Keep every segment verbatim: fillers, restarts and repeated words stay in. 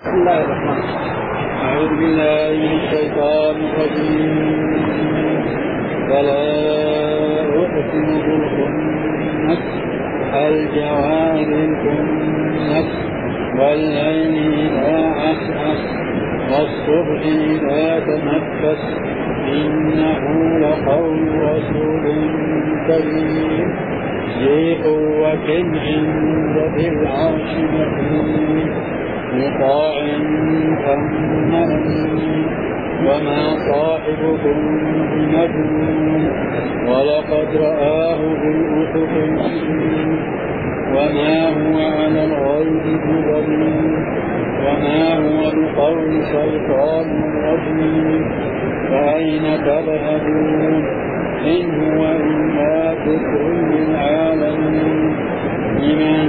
بسم الله الرحمن الرحيم. أعوذ بالله من الشيطان الرجيم. فلا أقسم بالخنس الجوار الكنس والليل إذا عسعس والصبح إذا تنفس إنه لقول رسول كريم ذي قوة عند ذي العرش مكين مطاع ثم أمين وما صاحبكم بمجنون ولقد رآه بالأفق المبين وما هو على الغيب بضنين وما هو بقول شيطان رجيم فأين تذهبون إن هو إلا ذكر للعالمين لمن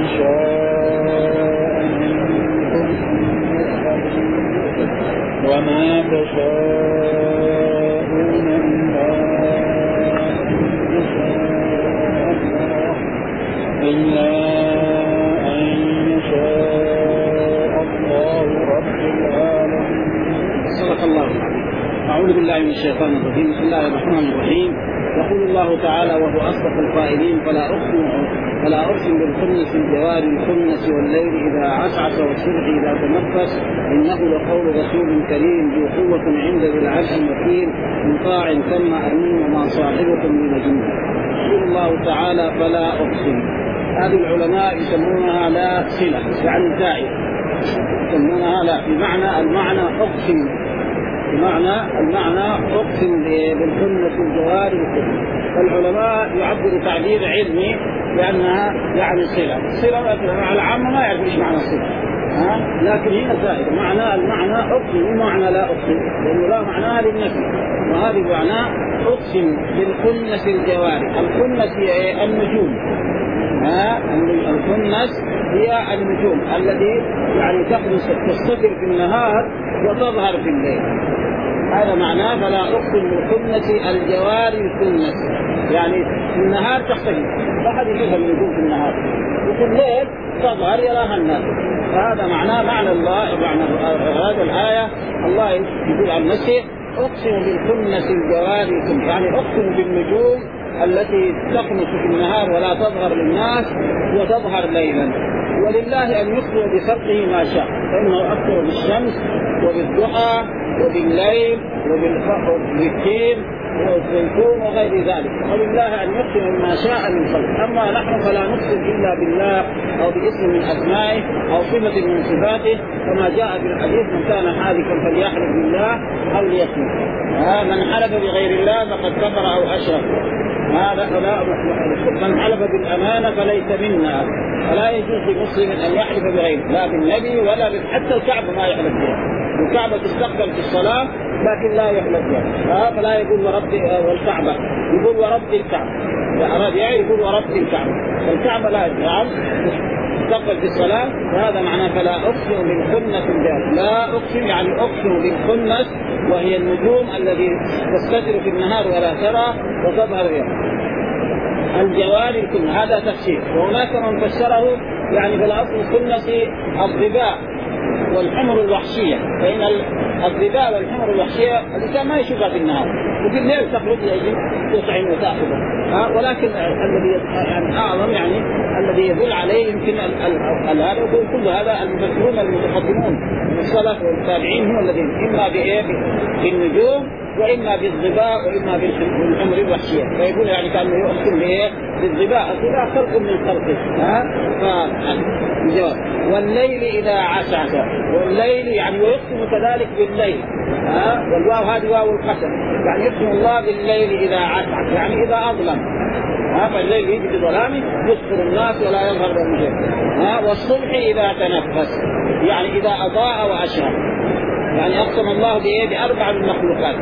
شاء منكم وما تشاءون إلا إلا أن يشاء الله رب العالمين. صدق الله. أعوذ بالله من الشيطان الرجيم. بسم الله الرحمن الرحيم. يقول الله تعالى وهو أصدق القائلين فلا أقسم فلا أقسم بالخنس الجوار الخنس والليل إذا عسعس والصبح إذا تنفس إنه لقول رسول كريم ذو قوة عند ذي العرش مكين مطاع ثم أمين وما صاحبكم بمجنون. يقول الله تعالى فلا أقسم. هذه العلماء يسمونها لا صلة يعني زائد، يسمونها لا بمعنى المعنى أقسم، بمعنى المعنى أقسم بالخنس الجوار الخنس. فالعلماء يعبروا تعبير علمي لأنها يعني صلة. صلة على العامة ما يعرف إيش معنى صلة، ها؟ لكن هنا زائدة معنى المعنى أقسم معنى لا أقسم، لأنه لا معناها للنفي، وهذه معناه أقسم بالخنس الجوار. الخنس هي النجوم، ها؟ الخنس هي النجوم التي يعني تخلص تستتر في النهار وتظهر في الليل، هذا معناه فلا أقسم بالخنس الجوار الكنس. يعني في النهار تختفي لا أحد يشوف النجوم في النهار، وفي الليل تظهر يراها الناس، فهذا معناه معنى الله. معنى هذا الآية الله يقول عن نفسه أقسم بالخنس الجوار الكنس، يعني أقسم بالنجوم التي تخنس في النهار ولا تظهر للناس وتظهر ليلا. ولله أن يخبر بخلقه ما شاء، فإنه أكثر بالشمس وبالضحى وبالليل وبالتين والزيتون وغير ذلك، ولله أن يقسم ما شاء من خلق. أما نحن فلا نقسم إلا بالله أو باسم من أسمائه أو صفة من صفاته، كما جاء في الحديث من كان حالفا فليحلف بالله أو ليصمت. من حلف بغير الله فقد كفر أو أشرك. هذا لا من حلف بالأمانة فليس منا، فلا يجوز لمسلم أن يحلف بغيره لا بالنبي ولا حتى الكعبة ما يحلف بها. الكعبة تستقبل في الصلاة لكن لا يحلف بها، فلا يقول ورب والكعبة، يقول ورب الكعبة، إذا أراد يعني يقول ورب الكعبة، فالكعبة لا يجعل تستقبل في الصلاة. وهذا معناه فلا أقسم بالخنس الجوار. لا أقسم يعني أقسم بالخنس وهي النجوم الذي تستتر في النهار ولا ترى وتظهر الجوار الكنس. هذا تفسير، وهناك من فسره يعني في الأصل الخنس الظباء والحمر الوحشية، فإن الظباء والحمر الوحشية الإنسان ما يشوفها في النهار وفي الليل تخرج يجب تطعم وتأخذها، واللكن الذي يعني أعظم يعني الذي يدل عليه يمكن هذا كل هذا المفسرون المتقدمون من السلف والتابعين هم الذين إما بالنجوم وإما بالظباء وإما بالحمر الوحشية، فيقول يعني كأنه يؤكد بإيه بالظباء. الظباء خلق من خلقه، ها فالجواب. والليل إذا عسعس، والليل يعني ويقسم كذلك بالليل، ها والواو هذه واو القسم، يعني يقسم الله بالليل إذا عسعس يعني إذا أظلم، ها فالليل يجي بظلامه يبصر الناس ولا يظهر لهم شيء. ها والصبح إذا تنفس يعني إذا أضاء وأشرق، يعني أقسم الله بإيه بأربع المخلوقات،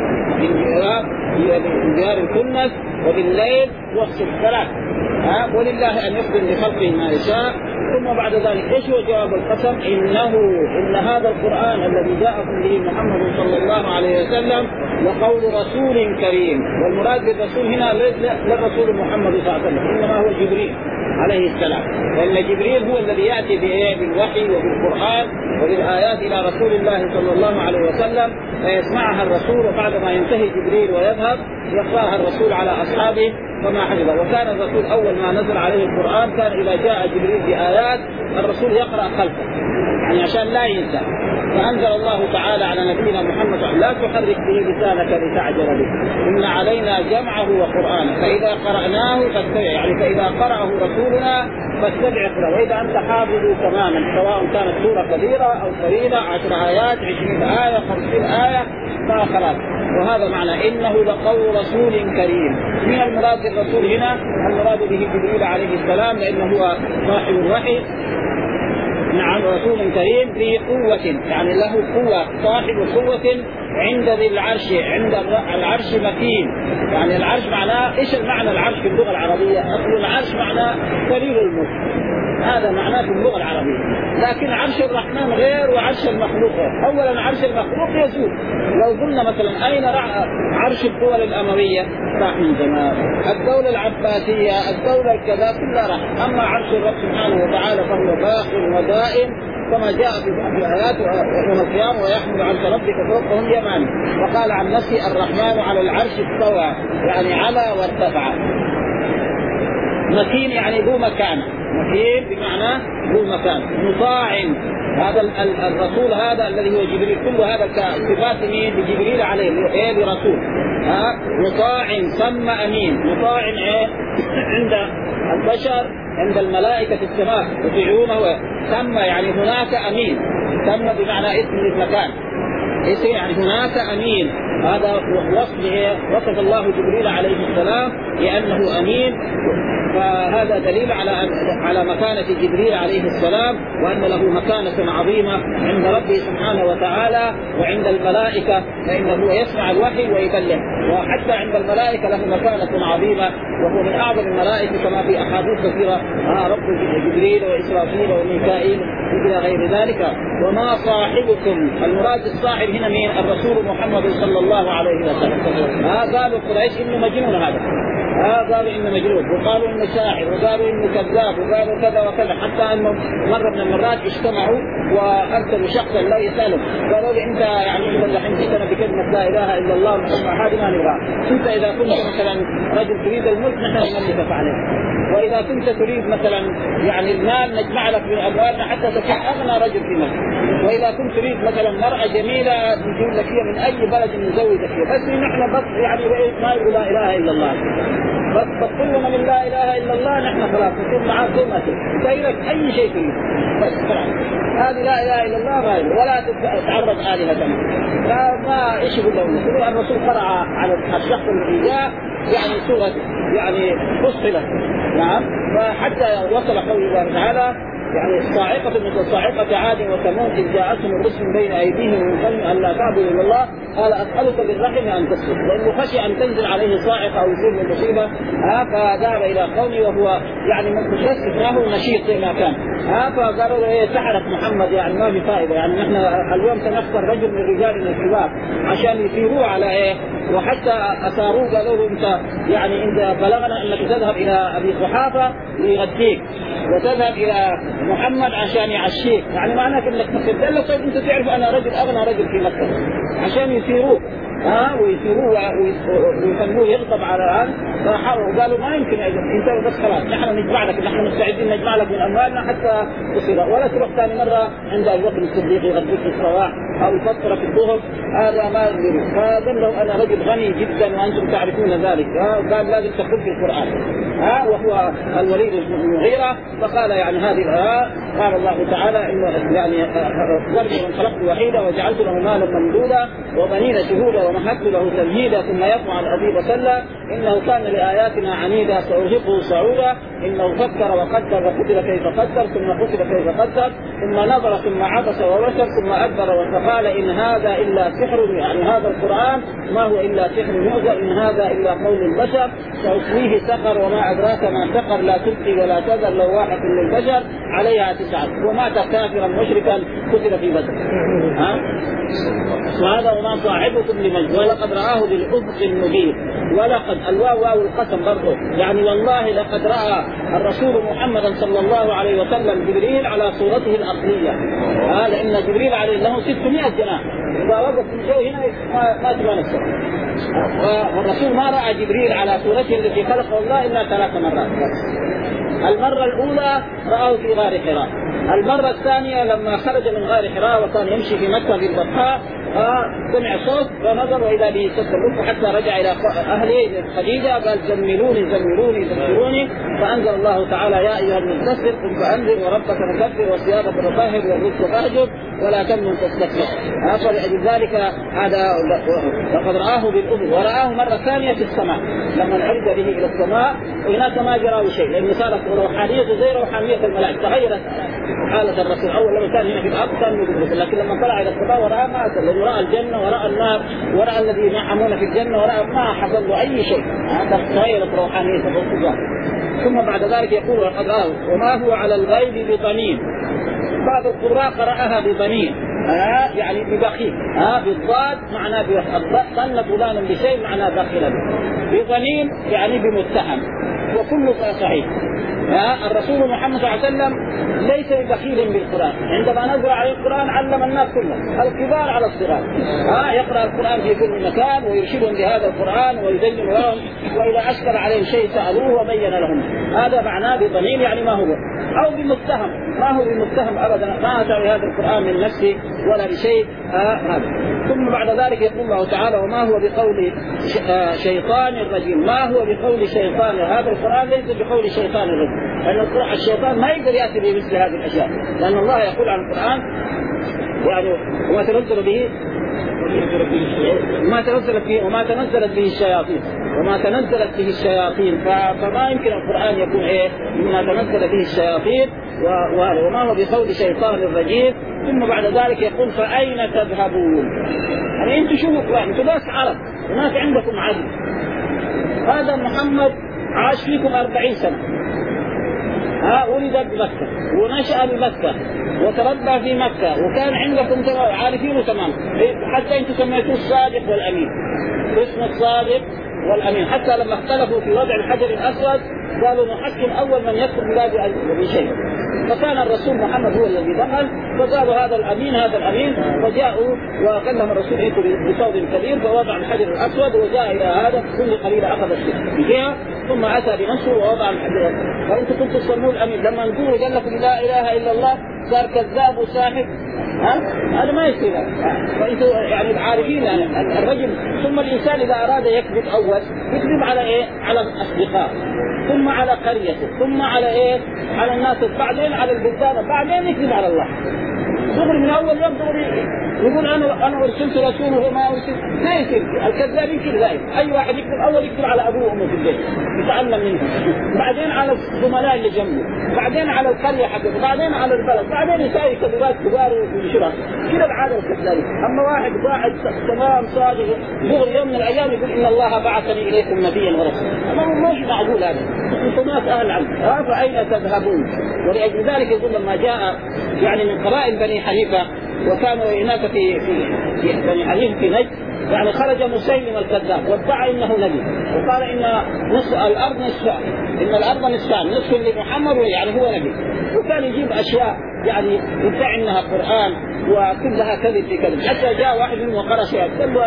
بالجوار الكنس وبالليل والصبح ثلاث، ها ولله أن يقسم بخلقه ما يشاء. ثم بعد ذلك ايش هو جواب القسم؟ انه ان هذا القرآن الذي جاءكم به محمد صلى الله عليه وسلم لقول رسول كريم. والمراد بالرسول هنا للرسول محمد صلى الله عليه وسلم، انما هو جبريل عليه السلام، لأن جبريل هو الذي يأتي بالوحي وبالقرآن وبالآيات إلى رسول الله صلى الله عليه وسلم، فيسمعها الرسول، وبعد ما ينتهي جبريل ويذهب يقرأها الرسول على أصحابه فما حفظه. وكان الرسول أول ما نزل عليه القرآن كان إذا جاء جبريل بآيات الرسول يقرأ خلفه، يعني عشان لا ينسى. فأنزل الله تعالى على نبينا محمد: لا تحرك به لسانك لتعجل به، إن علينا جمعه وقرآنه فإذا قرأناه فاتبع، يعني فإذا قرأه رسولنا فاتبع قرأه. وإذا أنت حافظه تماما، سواء كانت سورة كبيرة أو قليلة، عشر آيات، عشرين آية، خمسين آية، فخلاص. وهذا معنى إنه لقول رسول كريم. من المراد بالرسول هنا؟ المراد به جبريل عليه السلام، لأنه هو صاحب الوحي. نعم، رسول كريم ذي قوة، يعني له قوة، صاحب قوة عند ذي العرش، عند العرش مكين. يعني العرش معناه إيش المعنى العرش في اللغة العربية؟ أصل العرش معناه سرير الملك، هذا معناه في اللغة العربية. لكن عرش الرحمن غير وعرش المخلوق غير. أولا عرش المخلوق يزول، لو قلنا مثلا أين عرش الدول الأموية؟ راح من زمان. الدولة العباسية، الدولة الكذا، كلها راح. أما عرش الرب سبحانه وتعالى فهو باق ودائم، كما جاء في آيات يوم القيامة: ويحمل عرش ربك فوقهم يماني. وقال عن نفسه: الرحمن على العرش استوى، يعني على وارتفع. مكين يعني ذو مكانه، مكين بمعنى ذو مكان. مطاع، هذا الرسول هذا الذي هو جبريل، كل هذا صفات مين؟ لجبريل عليه، ايه لرسول. ها مطاع ثم امين. مطاع ايه؟ عند البشر، عند الملائكة في السماء يطيعونه. ثم يعني هناك امين، ثم بمعنى اسم المكان، اسم يعني هناك امين. هذا وصف وصف الله جبريل عليه السلام لأنه أمين. فهذا دليل على على مكانة جبريل عليه السلام، وأن له مكانة عظيمة عند ربه سبحانه وتعالى وعند الملائكة، فإنه يسمع الوحي ويبلغ. وحتى عند الملائكة له مكانة عظيمة، وهو من أعظم الملائكة كما في أحاديث كثيرة: آه رب جبريل وإسرافيل وميكائيل إلى غير ذلك. وما صاحبكم، المراد الصاحب هنا مين؟ الرسول محمد صلى الله عليه وسلم. آه قالوا قريش إنه مجنون هذا، آه قالوا إنه مجنون، وقالوا إنه شاعر، وقالوا إنه كذاب، وقالوا كذا وكذا. حتى إنه مرة من المرات اجتمعوا وأرسلوا شخصا لا يسألهم، قالوا لي: أنت يعني إذا الحين جئتنا بكلمة لا إله إلا الله محمد هذه ما نبغى. أنت إذا كنت مثلا رجل تريد الملك نحن نملكك عليه، وإذا كنت تريد مثلا يعني المال نجمع لك من أموالنا حتى تكون أغنى رجل في مصر، وإذا كنت تريد مثلا مرأة جميلة نجيب لك هي من أي بلد نزوجك فيها، بس نحن بس يعني ما يقول لا إله إلا الله، بس كلنا من لا إله إلا الله نحن خلاص نكون معاه زي ما تريد، تريد أي شيء تريد بس خلاص. هذه لا إله إلا الله غير، ولا تتعرض آلهة فما إيش يقول له الرسول قرأ على الشخص الذي جاء يعني سورة يعني فصلت. نعم. فحتى وصل قول الله تعالى: يعني صاعقة مثل صاعقة عاد وثمود إذ جاءتهم الرسل بين أيديهم من قبل أن لا تعبدوا إلا الله قال أسألك بالرحم أن تسلك، لأنه خشي أن تنزل عليه صاعقة أو يصيب من مصيبة. ها فذهب إلى قومه وهو يعني متشسس له نشيط زي ما كان. ها فقالوا له: سحرك محمد، يعني ما في فائدة، يعني نحن اليوم سنختار رجل من رجالنا الكبار عشان يثيروه على إيه. وحتى أثاروه قالوا له: أنت يعني إذا بلغنا أنك تذهب إلى أبي قحافة ليغديك، وتذهب إلى محمد عشان يعشيك، يعني معناه انك تقول له: طيب انت تعرف انا رجل اغنى رجل في مكه، عشان يثيروه ها ويثيروه ويخلوه يغضب على الان. فحاولوا قالوا: ما يمكن انت بس خلاص نحن نجمع لك، نحن مستعدين نجمع لك من اموالنا حتى تصير، ولا تروح ثاني مره عند ابي بكر الصديق يغديك في الصباح او يفطرك في الظهر، هذا ما يريد. فقال له: انا رجل غني جدا وانتم تعرفون ذلك. قال: لازم تقول في القران. ها وهو الوليد بن المغيرة. فقال يعني هذه الآية قال الله تعالى: إنه يعني ذرني من خلقت وحيدا وجعلت له مالا ممدودا وبنين شهودا ومهدت له تمهيدا ثم يطمع أن أزيد كلا إنه كان لآياتنا عنيدا سأرهقه صعودا إنه فكر وقدر وقتل كيف قدر ثم قتل كيف قدر ثم نظر ثم عبس وبشر ثم أدبر وقال: إن هذا إلا سحر، يعني هذا القرآن ما هو إلا سحر يؤذى، إن هذا إلا قول البشر سأصليه سقر وما وما أدراك ما سقر لا تبقي ولا تذر لواحة للبشر عليها تسعة ومات كافرا مشركا قتل في بدر. ها وهذا وما صاحبكم بمجنون ولقد رآه بالأفق المبين. ولقد الواو واو القسم برضه يعني والله لقد رأى الرسول محمد صلى الله عليه وسلم جبريل على صورته الأصلية. ها لأن جبريل عليه له ستمائة جناح إذا وقف من جو هنا ما تبان السر. والرسول ما رأى جبريل على صورته التي خلقه الله إلا ثلاث مرات. المرة الأولى رآه في غار حراء. المرة الثانية لما خرج من غار حراء وكان يمشي في مكة في البطحاء سمع صوت فنظر وإذا به تسلق حتى رجع إلى أهله خديجة قال زملوني زملوني زملوني فأنزل الله تعالى يا أيها المدثر قم فأنذر وربك فكبر وثيابك فطهر والرزق فاهجر ولا تمنن تستكبر. فلأجل ذلك هذا لقد رآه بالأذن. ورآه مرة ثانية في السماء لما عرج به إلى السماء وهناك ما جرى شيء لأن صارت روحانية زي روحانية الملائكة تغيرت حالة الرسول. أول لما كان هنا في الأرض كان يدرك لكن لما طلع إلى السماء ورأى ما أسل ورأى الجنة ورأى النار ورأى الذين ينعمون في الجنة ورأى ما حصل له أي شيء. هذا تغيرت روحانية الرسول. ثم بعد ذلك يقول وقد رآه وما هو على الغيب بضنين. بعض القراء قرأها بضنين آه يعني ببخيل آه بالضاد معناه ظن فلان بشيء معناه بخيل بضنين يعني بمتهم وكل صحيح. آه الرسول محمد صلى الله عليه وسلم ليس ببخيل بالقرآن. عندما نزل عليه القرآن علم الناس كله الكبار على الصغار آه يقرأ القرآن في كل مكان ويرشدهم بهذا القرآن ويبين لهم وإذا أشكل عليهم شيء سألوه وبين لهم. هذا معناه بضنين يعني ما هو أو بمتهم ما هو بمتهم أبدا ما أتى بهذا القرآن من نفسه ولا بشيء آه هذا. ثم بعد ذلك يقول الله تعالى وما هو بقول شيطان الرجيم. ما هو بقول شيطان. هذا القرآن ليس بقول شيطان الرجيم لأن الشيطان ما يقدر يأتي بمثل هذه الأشياء لأن الله يقول عن القرآن يعني وما تنزل به وما تنزلت به وما تنزلت به الشياطين وما تنزلت به الشياطين فما يمكن القرآن يكون إيه مما تنزل به الشياطين وما هو بقول شيطان الرجيم. ثم بعد ذلك يقول فأين تذهبون. يعني أنتم شوفوا أنتم ناس عرب وناس عندكم عدل. هذا محمد عاش فيكم أربعين سنة ها ولد بمكة ونشأ بمكة وتربى في مكة وكان عندكم عارفينه تمام حتى أنتم سميتوه الصادق والأمين. اسم الصادق والأمين حتى لما اختلفوا في وضع الحجر الأسود قالوا نحكم أول من يدخل بلاد بشيء فكان الرسول محمد هو الذي دخل فقالوا هذا الأمين هذا الأمين فجاءوا وكلم الرسول بصوت كبير فوضع الحجر الأسود وجاء إلى هذا كل قليل أخذ الشيء ثم أتى بنفسه ووضع الحجر. فأنتم كنتم تسموه الأمين لما نقول قال لكم لا إله إلا الله صار كذاب وساحر. ها هذا ما يصير. فأنتم يعني عارفين يعني الرجل. ثم الإنسان إذا أراد يكذب أول يكذب على إيه على الأصدقاء ثم على قريته ثم على إيه على الناس بعدين على البلدان بعدين يكذب على الله. دغري من أول يوم دغري يقول أنا أنا أرسلت رسوله وما أرسل. ما يصير الكذاب يمكن ذلك. أي واحد يكذب أول يكذب على أبوه وأمه في البيت يتعلم منه بعدين على الزملاء اللي جنبه بعدين على القرية حقته بعدين على البلد بعدين يساوي كذبات كبار وينشرها. كذا العادة الكذابة. أما واحد واحد تمام صادق دغري يوم من الأيام يقول إن الله بعثني إليكم نبيا ورسولا. ما مش معقول هذا. أنتم ناس أهل علم. فأين تذهبون. ولأجل ذلك يقول لما جاء يعني من قبائل بني حنيفة وكانوا هناك في في بني حنيفة في نجد يعني خرج مسيلم الكذاب وادعى انه نبي وقال ان نصف الارض نصفان ان الارض نصفان نصف لمحمد يعني هو نبي وكان يجيب اشياء يعني يدعي انها قران وكلها كذب في كذب حتى جاء واحد منهم وقرأ شيئا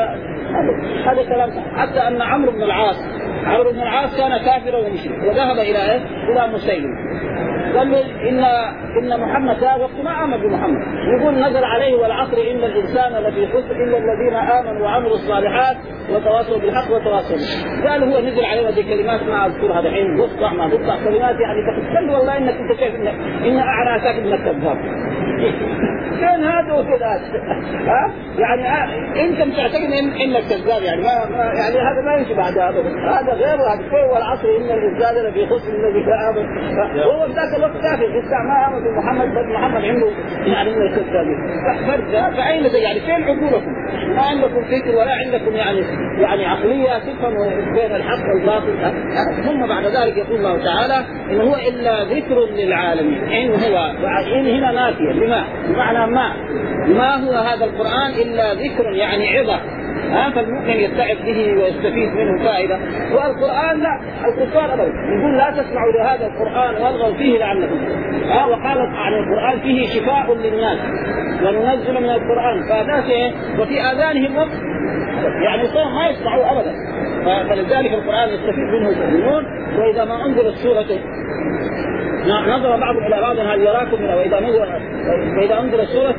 هذا كلام. حتى ان عمرو بن العاص عمرو بن العاص كان كافرا ومشرك وذهب الى ايه الى مسيلم قال له إن إن محمد هذا وقت ما آمن بمحمد يقول نزل عليه والعصر إن الإنسان لفي خسر إلا الذين آمنوا وعملوا الصالحات وتواصوا بالحق وتواصوا بالصبر. قال هو نزل عليه هذه كلمات ما أذكرها الحين بقطع ما بقطع كلمات يعني تقول والله إنك أنت شايف إن إن أعناك إنك كذاب فين هذا وفين هذا؟ ها يعني انت تعتقد ان انك كذاب يعني ما, ما يعني هذا ما يمشي بعد هذا هذا غير هذا كيف والعصر ان الانسان الذي يخص الذي امن هو في ذاك الوقت كافر لسه ما امن بمحمد بل محمد عنده يعني انه كذاب فرق. فاين يعني فين عقولكم؟ ما عندكم فكر ولا عندكم يعني يعني عقليه تفهم بين الحق والباطل. ثم بعد ذلك يقول الله تعالى ان هو الا ذكر للعالمين. ان هو ان هنا نافيه لما بمعنى ما ما هو هذا القرآن إلا ذكر يعني عظة ها فالمؤمن يتعب به ويستفيد منه فائدة. والقرآن لا الكفار أبدا يقول لا تسمعوا لهذا القرآن والغوا فيه لعلكم ها وقالت عن القرآن فيه شفاء للناس وننزل من القرآن فهذا وفي آذانهم وقت يعني صوم ما يسمعوا أبدا. فلذلك القرآن يستفيد منه المؤمنون. وإذا ما أنزل السورة نظر بعض إلى بعض هل يراكم من وإذا نزل وإذا أنزل السورة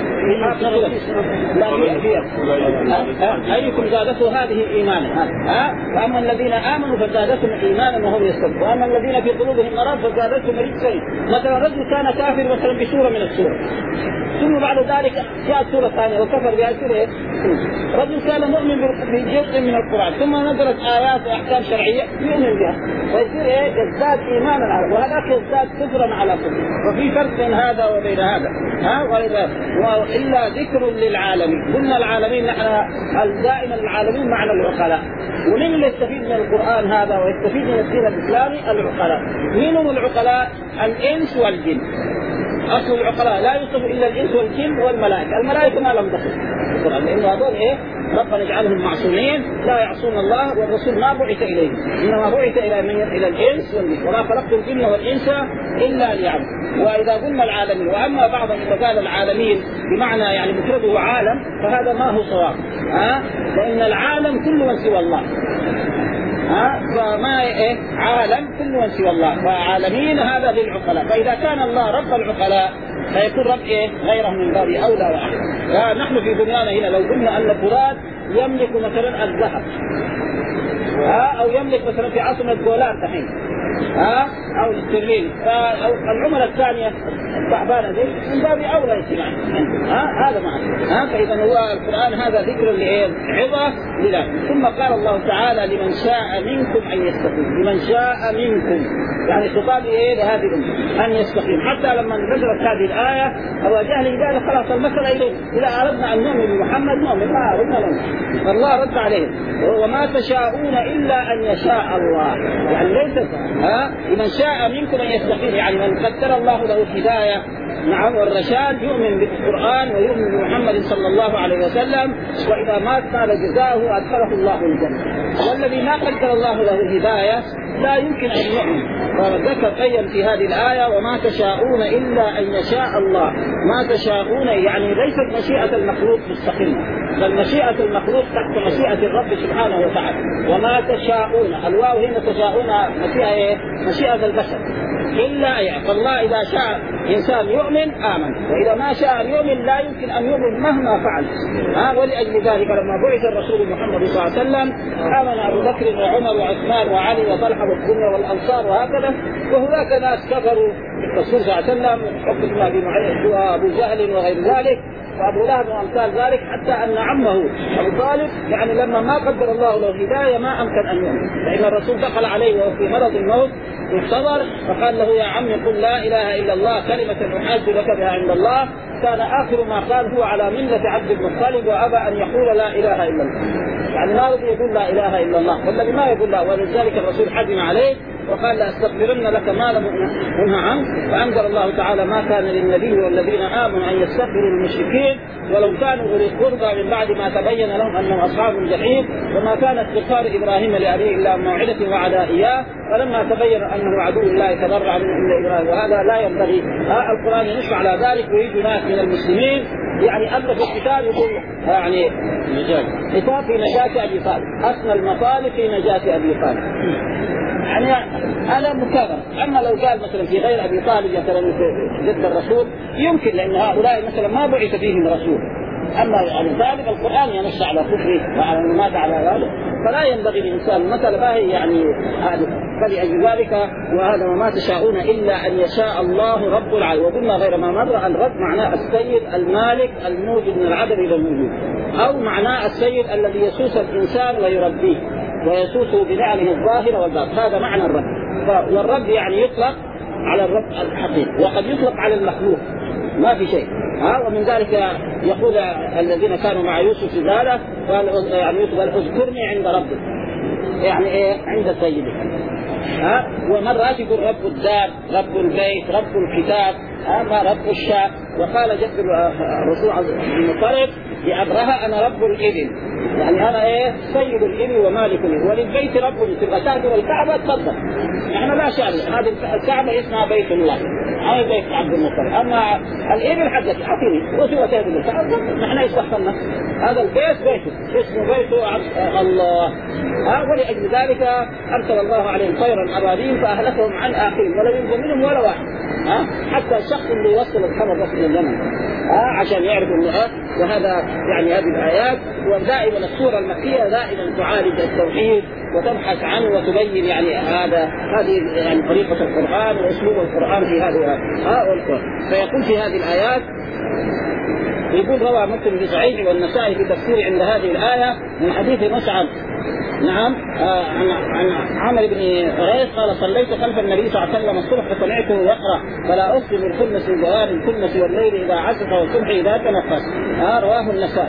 لا فيها أيكم زادته هذه إيمانا ها وأما الذين آمنوا فزادتهم إيمانا وهم يستغفرون وأما الذين في قلوبهم مرض فزادتهم رجسا. مثلا رجل كان كافر مثلا بسورة من السورة ثم بعد ذلك جاءت سورة ثانية وكفر بها سورة. رجل كان مؤمن بجزء من القرآن ثم نزلت آيات وأحكام شرعية يؤمن بها ويصير إيه يزداد إيمانا على وهذاك يزداد كفرا على كفر. وفي فرق بين هذا وبين هذا ها وإذا إلا ذكر للعالمين. قلنا العالمين نحن دائما العالمين معنى العقلاء. ومن اللي يستفيد من القرآن هذا ويستفيد من الدين الإسلامي العقلاء. من هم العقلاء؟ الإنس والجن. أصل العقلاء لا يوصف إلا الإنس والجن والملائكة. الملائكة ما لهم دخل القرآن لأنه هذول إيه ربنا يجعلهم معصومين لا يعصون الله والرسول ما بعث إليهم إنما بعث إلى من إلى الإنس والجن وما خلقت الجن والإنس إلا ليعبدون. وإذا قلنا العالمين وأما بعض إذا قال العالمين بمعنى يعني مفرده عالم فهذا ما هو صواب ها لأن العالم كل من سوى الله ها فما إيه عالم كل من سوى الله فعالمين هذا للعقلاء. فإذا كان الله رب العقلاء فيكون رب إيه غيره من باب أولى وأحسن. نحن في دنيانا هنا لو قلنا أن فلان يملك مثلا الذهب ها أو يملك مثلا في عاصمة دولار دحين ها أو الاسترليني أو العملة الثانية التعبانة دي من باب أولى يسمع ها هذا معنى ها. فإذا هو القرآن هذا ذكر لعظة لله. ثم قال الله تعالى لمن شاء منكم أن يستقيم. لمن شاء منكم يعني خطاب إيه لهذه الأمة أن يستقيم. حتى لما نزلت هذه الآية أبو جهل قال خلاص المسألة إليه إذا أردنا أن نؤمن بمحمد نؤمن ما أردنا له. فالله رد عليه وما تشاءون إلا أن يشاء الله يعني ليس ها لمن شاء منكم أن يستقيم يعني من قدر الله له الهداية نعم والرشاد يؤمن بالقرآن ويؤمن بمحمد صلى الله عليه وسلم وإذا مات نال جزاؤه أدخله الله الجنة. والذي ما قدر الله له الهداية لا يمكن أن يؤمن. وذكر بين في هذه الآية وما تشاءون إلا أن يشاء الله. ما تشاءون يعني ليست مشيئة المخلوق مستقلة بل مشيئة المخلوق تحت مشيئة الرب سبحانه وتعالى. وما تشاءون الواو هنا تشاءون مشيئة مشيئة البشر إلا يعني فالله إذا شاء إنسان يؤمن آمن وإذا ما شاء أن يؤمن لا يمكن أن يؤمن مهما فعل ها. ولأجل ذلك لما بعث الرسول محمد صلى الله عليه وسلم آمن أبو بكر وعمر وعثمان وعلي وطلحة والدنيا والأنصار وهكذا. وهناك ناس كفروا بالرسول صلى الله عليه وسلم حكم أبي معين وأبو جهل وغير ذلك وأبو لهب وأمثال ذلك حتى أن عمه أبو طالب يعني لما ما قدر الله له الهداية ما أمكن أن يؤمن لأن الرسول دخل عليه وهو في مرض الموت يحتضر فقال له يا عمي قل لا إله إلا الله كلمة أحاج لك بها عند الله. كان آخر ما قال هو على ملة عبد المطلب وأبى أن يقول لا إله إلا الله يعني ما رضي يقول لا إله إلا الله والذي ما يقول لا. ولذلك الرسول حزم عليه وقال لأستغفرن لك ما لم أنه عنه. فأنزل الله تعالى ما كان للنبي والذين آمنوا أن يستغفروا للمشركين ولو كانوا أولي القربى من بعد ما تبين لهم أنهم أصحاب الجحيم. وما كان استغفار إبراهيم لأبيه إلا موعدة وعدا إياه فلما تبين أنه عدو الله تبرأ منه إلا إبراهيم. وهذا لا ينبغي. ها القرآن ينص على ذلك ويجي ناس من المسلمين يعني ألف الكتاب يقول يعني كتاب في نجاة أبي طالب أثنى المطالب في نجاة أبي طالب يعني أنا مكابر. أما لو قال مثلا في غير أبي طالب مثلا ضد الرسول يمكن لأن هؤلاء مثلا ما بعث فيهم رسول. أما يعني ذلك القرآن ينص على كفره وعلى ماذا على ذلك فلا ينبغي للإنسان مثلا ما هي يعني هذا فلأجل ذلك وهذا وما تشاءون إلا أن يشاء الله رب العالمين. وقلنا غير ما مر الرب معناه السيد المالك الموجد من العدم إلى الوجود، أو معناه السيد الذي يسوس الإنسان ويربيه ويسوسه بنعمه الظاهرة والباطنة، هذا معنى الرب. والرب يعني يطلق على الرب الحقيقي وقد يطلق على المخلوق، ما في شيء. ها ومن ذلك يقول الذين كانوا مع يوسف في ذلك قال يعني يوسف قال اذكرني عند ربك، يعني ايه عند سيدك. ها ومرات يقول رب الدار، رب البيت، رب الكتاب، اما رب الشاة. وقال جد الرسول عز وجل لأبرهة أنا رب الإبل، يعني أنا إيه سيد الإبل ومالك الإبل، وللبيت رب تبقى تهدر الكعبة تفضل، إحنا لا شأن. هذه الكعبة اسمها بيت الله، هذا بيت عبد المطلب، أما الإبل حقك أعطيني وسوى تهدر الكعبة نحن يستحقنا. هذا البيت بيته اسمه بيت الله. ها ولأجل ذلك أرسل الله عليهم طيرا أبابيل فأهلكهم عن آخرين ولم ينجو منهم ولا واحد. ها حتى الشخص اللي يوصل الخبر بس من اليمن ها عشان يعرف انه ها. وهذا يعني هذه الايات. ودائما السوره المكيه دائما تعالج التوحيد وتبحث عنه وتبين يعني هذا هذه يعني طريقه القران واسلوب القران في هذه ها والقرآن. فيقول في هذه الايات يقول روى مسلم في صحيحه والنسائي في تفسير عند هذه الايه من حديث مصعب نعم آه عن عن عامر بن غيث قال صليت خلف النبي صلى الله عليه وسلم الصبح فسمعته يقرا فلا اقسم بالخنس الجوار الكنس والليل اذا عسف والصبح اذا تنفس. آه رواه النسائي.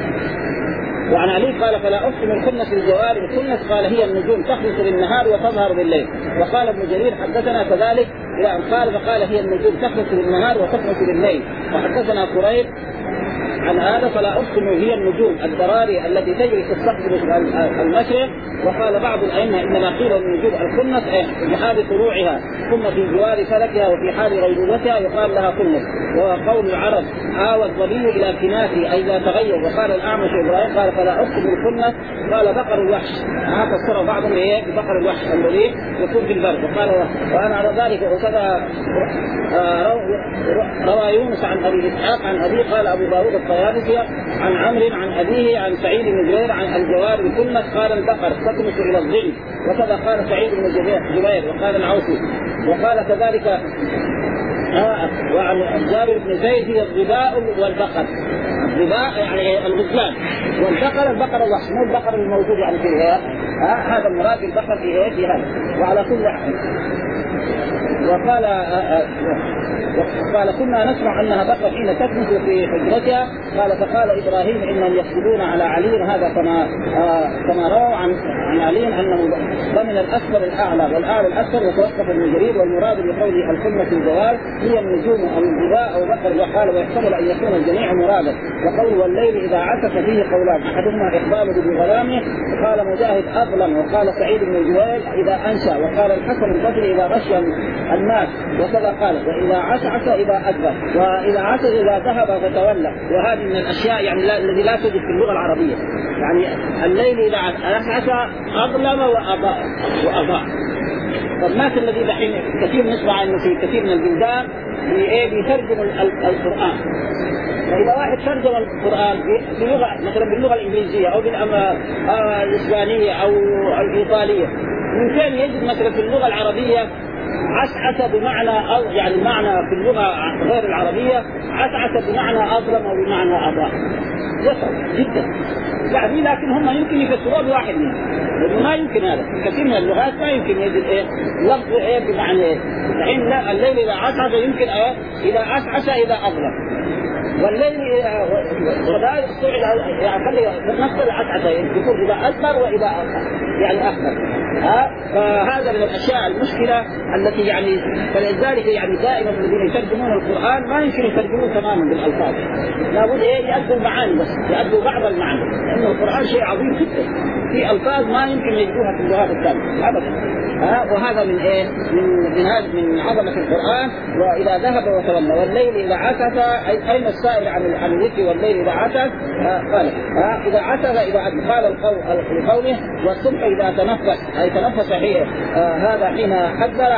وعن علي قال فلا اقسم بالخنس الجوار الكنس قال هي النجوم تخلص بالنهار وتظهر بالليل. وقال ابن جرير حدثنا كذلك الى ان قال فقال هي النجوم تخلص بالنهار وتخلص بالليل. وحدثنا قريب عن هذا فلا أقسم هي النجوم الدراري التي تجري في تستقبل المشرق. وقال بعض الأئمة إنما قيل النجوم الكنس في حال طلوعها ثم في جوار فلكها وفي حال غيبوبتها يقال لها كنس. وقول العرب آوى الظبي إلى كناسه أي لا تغير. وقال الأعمش إبراهيم قال فلا أقسم بالكنس قال بقر الوحش. هذا فسر بعضهم إيه ببقر الوحش الذي يكون في البر. وقال وأنا على ذلك وكذا روى يونس عن أبي إسحاق عن أبي قال أبو داود الطيالسي عن عمرو عن أبيه عن سعيد بن جبير عن الجوار الكنس قال البقر تكنس إلى الظل. وكذا قال سعيد بن جبير وقال العوفي. وقال كذلك آه وعن جابر بن زيد هي الظباء والبقر. الظباء يعني الغزلان والبقر البقر الوحش مو البقر الموجود يعني في آه هذا المراد البقر في ايه في هذا. وعلى كل حال وقال آه آه قال كنا نسمع انها بقى حين تكنس في حجرتها. قال فقال ابراهيم انهم يحسدون على علي هذا كما آه كما روى عن عن علي انه ضمن الاسفل الاعلى والاعلى الاسفل. وتوقف ابن جرير والمراد بقوله الكنس الجوال هي النجوم او الظباء او بقر. وقال ويحتمل ان يكون الجميع مرادا. وقول والليل اذا عسف فيه قولان احدهما اخباره بغلامه قال مجاهد اظلم. وقال سعيد بن جبير اذا انشا. وقال الحسن البصري اذا غشي الناس. وكذا قال واذا عسعس اذا ادبر واذا عسس اذا ذهب فتولى. وهذه من الاشياء يعني لا الذي لا توجد في اللغه العربيه. يعني الليل اذا عسعس اظلم واضاء واضاء. فالناس الذي دحين كثير نسمع انه في كثير من البلدان بيترجم القران. فإذا واحد ترجم القرآن بلغة مثلا باللغة الإنجليزية أو بالإسبانية أو الإيطالية ممكن يجد مثلا في اللغة العربية عسعس بمعنى أو يعني المعنى في اللغة غير العربية عسعس بمعنى أظلم أو بمعنى أضاء. يصل جدا يعني لكن هم يمكن يفسروا بواحد منهم لأنه ما يمكن هذا كثير من اللغات ما يمكن يجد إيه لفظ إيه بمعنى إيه. الحين لا الليل إذا عسعس يمكن إيه إذا عسعس إذا أظلم. والليل وذلك الصبح يعني خلي نفس العسعسة يكون إذا أكبر وإذا يعني أكبر. ها فهذا من الأشياء المشكلة التي يعني فلذلك يعني دائما الذين يترجمون القرآن ما يمكن يترجمون تماما بالألفاظ. لابد إيه يأدوا المعاني بس يأدوا بعض المعاني لأن القرآن شيء عظيم جدا في ألفاظ ما يمكن يجدوها في اللغات الثانية أبدا. ها وهذا من إيه من من هذا من عظمة القرآن. وإذا ذهب وتولى والليل إذا عسف أين السائل عن عن الذكر والليل إذا عسف قال ها إذا عسف إذا قال القول لقوله والصبح إذا تنفس أي تنفس حين آه هذا حين حذر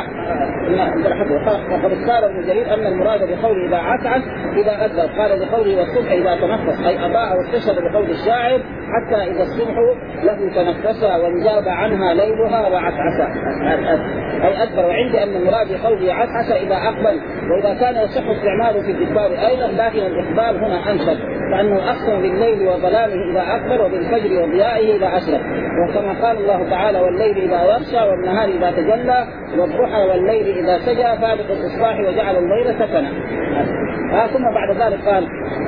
وقد اختار ابن جرير أن المراد بقوله إذا عسعس إذا أذر. قال بقوله والصبح إذا تنفس أي أضاء واستشهد بقول الشاعر حتى إذا الصبح له تنفسها وانجاب عنها ليلها وعسعس أي أدبر. وعندي أن المراد بقوله عسعس إذا أقبل، وإذا كان يصح استعماله في الإدبار أيضا، لكن الإقبال هنا أنسب لأنه أقسم بالليل وظلامه إذا أقبل وبالفجر وضيائه إذا أشرق. وكما قال الله تعالى والليل إذا يغشى والنهار إذا تجلى والضحى والليل إذا سجى فالق الإصباح وجعل الليل سكنا. آه ثم بعد ذلك قال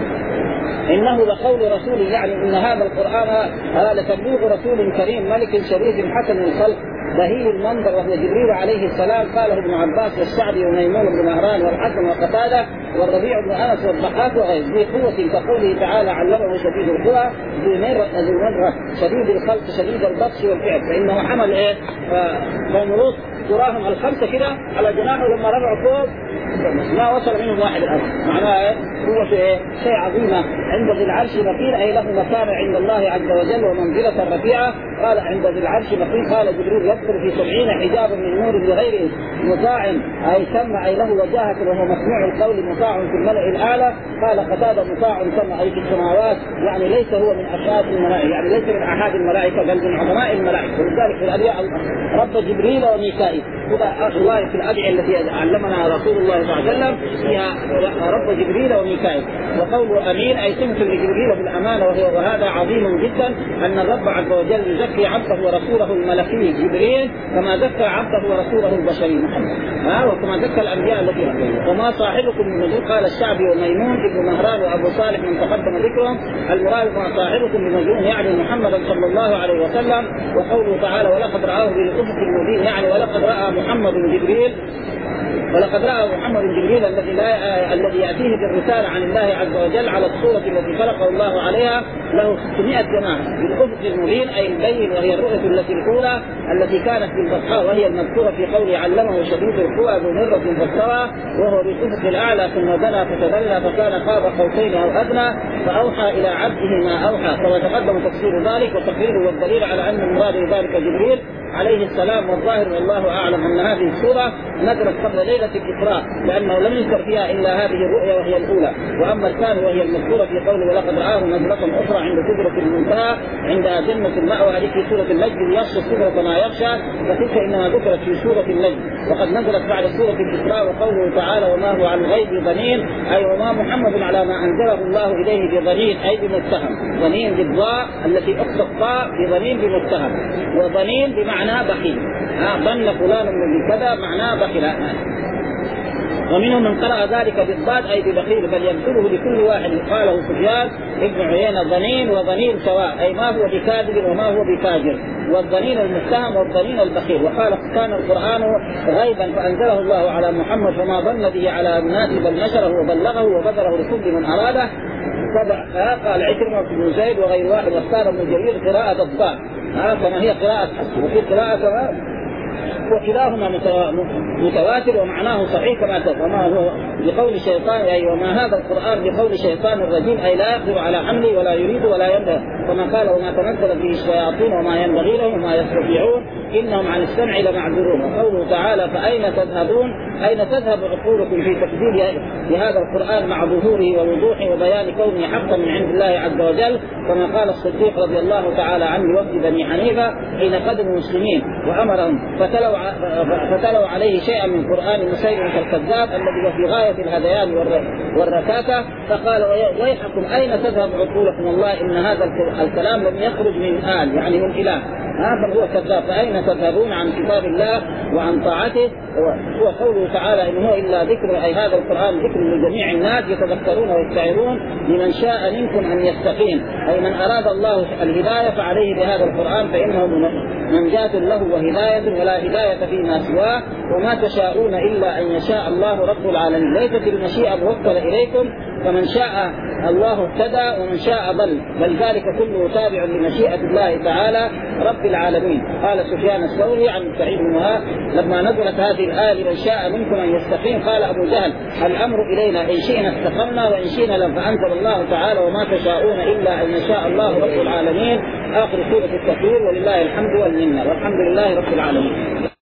إنه لقول رسول، يعني إن هذا القرآن هذا لتبليغ رسول كريم ملك شريف حسن الخلق بهي المنظر وهو جبريل عليه السلام. قاله ابن عباس والسعدي وميمون بن مهران والحسن وقتادة والربيع بن أنس والضحاك وغيره. ذي قوة كقوله تعالى علمه شديد القوى ذي مرة شديد الخلق شديد البطش والفعل. فإنه حمل إيه قوم لوط تراهم الخمسة كده على جناحه، لما رفعوا فوق ما وصل منهم واحد الأرض. معناها إيه؟ قوة إيه؟ شيء عظيمة. عند ذي العرش مكين أي له مكان عند الله عز وجل ومنزلة رفيعة. قال عند ذي العرش مكين. قال جبريل يدخل في سبعين حجابا من نور بغير مطاع أي سمع أي له وجاهة وهو مسموع القول مطاع في الملأ الأعلى. قال قتادة مطاع سمع أي في السماوات، يعني ليس هو من أشراف الملائكة، يعني ليس من أحد الملائكة بل من عظماء الملائكة. ولذلك في الأدعية رب جبريل وميكائيل. هذا الله في الأدعية التي علمنا رسول الله صلى الله عليه وسلم فيها رب جبريل وميكائيل. وقوله أمين أي سمت لجبريل بالأمانة، وهذا عظيم جدا أن الرب عز وجل يزكي عبده ورسوله الملكي جبريل كما زكى عبده ورسوله البشري محمد، ها وكما زكى الأنبياء التي وما صاحبكم من مجنون. قال الشعبي وميمون ابن مهران وأبو صالح من تقدم ذكرهم. المراد ما صاحبكم بمجنون يعني محمدا صلى الله عليه وسلم. وقوله تعالى ولقد رآه بالأفق المبين، يعني ولقد رأى محمد جبريل ولقد رأى محمد جبريل الذي لا الذي يأتيه بالرسالة عن الله عز وجل على الصورة التي خلقه الله عليها له ستمائة جناح بالأفق المبين أي البين، وهي الرؤية التي الأولى التي كانت بالبطحاء وهي المذكورة في قوله علمه شديد القوى ذو مرة فاستوى وهو بالأفق الأعلى ثم دنا فتدلى فكان قاب قوسين أو أدنى فأوحى إلى عبده ما أوحى. كما تقدم تفسير ذلك وتقريره والدليل على أن المراد بذلك جبريل عليه السلام. والظاهر والله أعلم أن هذه السورة نزلت قبل ليلة الإسراء لأنه لم يذكر فيها إلا هذه الرؤيا وهي الأولى. وأما الثانية وهي المذكورة في قوله ولقد رآه نزلة أخرى عند سدرة المنتهى عند جنة المأوى هذه في سورة النجم يغشى السدرة ما يغشى، فتلك إنما ذكرت في سورة النجم. وقد نزلت بعد سورة الإسراء وقوله تعالى وما هو عن الغيب بضنين أي وما محمد على ما أنزله الله إليه بضنين أي بمتهم. ضنين بالضاء التي أخت الطاء بضنين بمتهم، وضنين بمعنى معناه بخيل. ها ظن فلان من كذا معناه بخيل. ومنهم من قرأ ذلك بالضاد أي ببخيل بل يبذله لكل واحد. قاله سفيان ابن عيينة ضنين وضنين سواء أي ما هو بكاذب وما هو بفاجر، والضنين المتهم والضنين البخيل. وقال كان القرآن غيبا فأنزله الله على محمد فما ظن به على الناس بل نشره وبلغه وبذره لكل من أراده. قال عكرمة بن زيد وغير واحد واختار ابن جرير قراءة الضاد كما هي قراءة حسن وفي قراءة وكلاهما متواتر ومعناه صحيح كما تقول. وما هو بقول شيطان أي وما هذا القرآن بقول شيطان الرجيم أي لا يقدر على حمله ولا يريد ولا ينبغي، كما قال وما تنزل به الشياطين وما ينبغي لهم وما يستطيعون إنهم عن السمع لمعذورون. وقوله تعالى فأين تذهبون أين تذهب عقولكم في تكذيب بهذا القرآن مع ظهوره ووضوحه وبيان كونه حقا من عند الله عز وجل، كما قال الصديق رضي الله تعالى عنه وفد بني حنيفة حين قدموا مسلمين وأمرهم فتلوا فتلوا عليه شيئا من قرآن مسيلمة الكذاب الذي هو في غاية الهذيان والركاكة، فقال ويحكم أين تذهب عقولكم والله إن هذا الكلام لم يخرج من آل يعني من إله هذا هو كذاب. فأين تذهبون عن كتاب الله وعن طاعته؟ هو قوله تعالى إن هو إلا ذكر أي هذا القرآن ذكر لجميع الناس يتذكرون ويستعيرون لمن شاء منكم أن يستقيم أي من أراد الله الهداية فعليه بهذا القرآن فإنه منجاة له وهداية ولا هداية فيما سواه وما تشاءون إلا أن يشاء الله رب العالمين. ليست المشيئة موكلة إليكم فمن شاء الله اهتدى ومن شاء ضل بل ذلك كله تابع لمشيئة الله تعالى رب العالمين. قال سفيان الثوري عن سعيد بن وهب لما نزلت هذه الآية لمن شاء منكم أن يستقيم قال أبو جهل الأمر إلينا إن شئنا استقمنا وإن شئنا لم. فأنزل الله تعالى وما تشاءون إلا أن يشاء الله رب العالمين آخر سورة التكوير ولله الحمد والمنة والحمد لله رب العالمين.